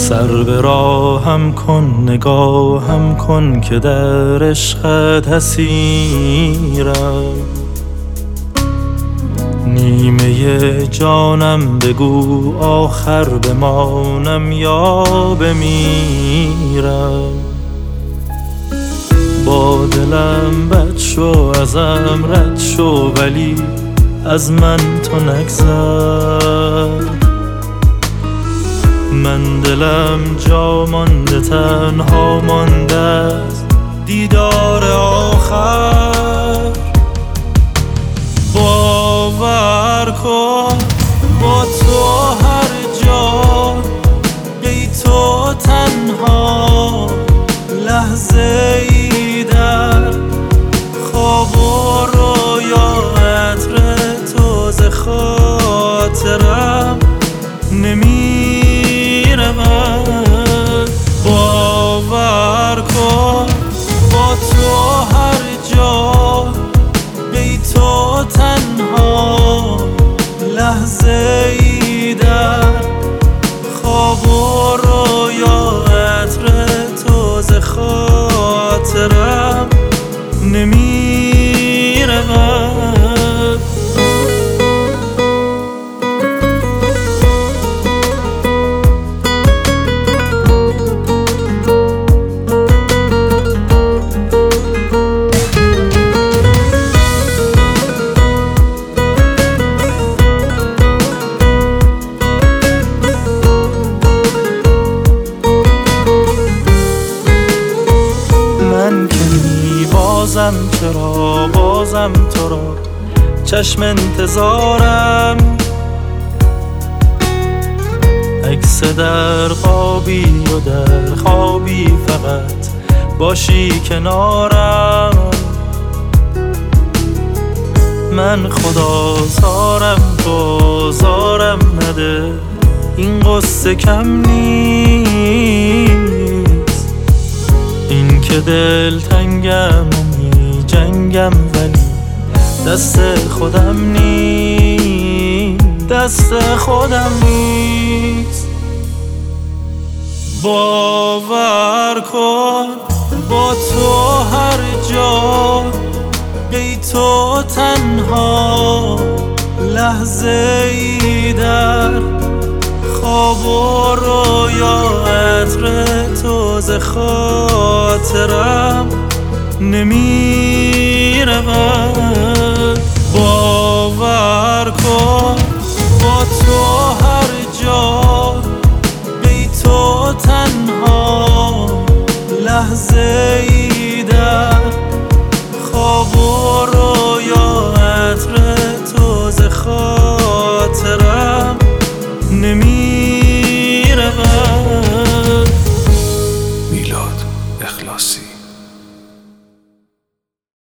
سر به راهم کن نگاهم کن که در عشقت اسیرم. نیمه جانم بگو آخر بمانم یا بمیرم. با دلم بد شو ازم رد شو ولی از من تو نگذر. من دلم جا مانده تنها مانده از دیدار آخر. باور کن با تو هر جا بی تو تنها لحظه ای در خواب و رویا عطر تو ز خاطرم نمی رود. باور کن با تو هر جا بی تو تنها لحظه ای در خواب و رویا عطر تو ز خاطرم نمی رود. چرا بازم تو را چشم انتظارم. عکس در خوابی و در خوابی فقط باشی کنارم. من خدا زارم تو زارم نده این قصه کم نیست. این که دل تنگم جنگم ولی دست خودم نیست، دست خودم نیست. باور کن با تو هر جا بی تو تنها لحظه ای در خواب و رویا عطر تو ز خاطرم نمی رود. باور کن با تو هر جا بی تو تنها لحظه ای